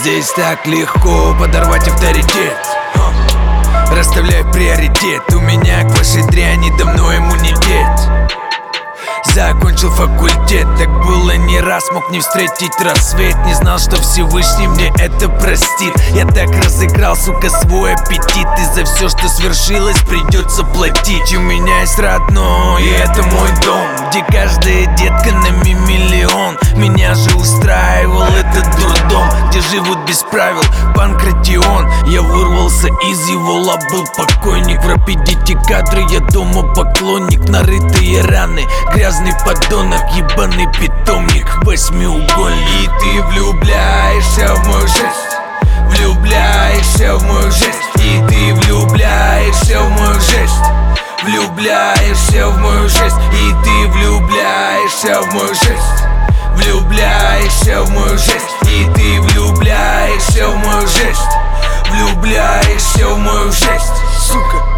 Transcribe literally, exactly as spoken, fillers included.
Здесь так легко подорвать авторитет. Расставляй приоритет. У меня к вашей дряни давно иммунитет. Закончил факультет, так было не раз. Мог не встретить рассвет. Не знал, что Всевышний мне это простит. Я так разыграл, сука, свой аппетит. И за все, что свершилось, придется платить. У меня есть родной, и это мой дом, где каждая детка на миллион. Меня же устраивал этот дурдом, где живут без правил Панкратион. Я вырвался из его лап, был покойник. В рэпе дети кадры, я дома поклонник. Нарытые раны, грязный подонок, ебаный питомник, восьмиугольник. И ты влюбляешься в мою жесть, влюбляешься в мою жесть. И ты влюбляешься в мою жесть, влюбляешься в мою жесть. И ты влюбляешься в мою жесть, влюбляешься в мою жесть. И ты влюбляешься в мою жесть, влюбляешься в мою жесть, сука.